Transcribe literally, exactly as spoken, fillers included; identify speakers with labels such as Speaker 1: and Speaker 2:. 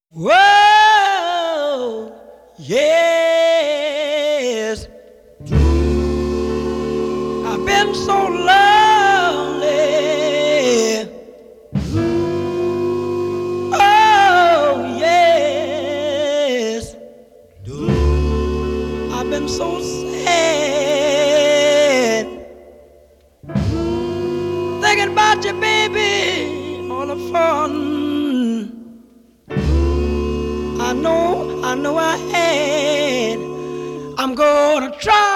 Speaker 1: Whoa, yes. I've been so lonely. Oh, yes. I've been so sad. Thinking about you, baby, all the fun. I know, I know I had. I'm gonna try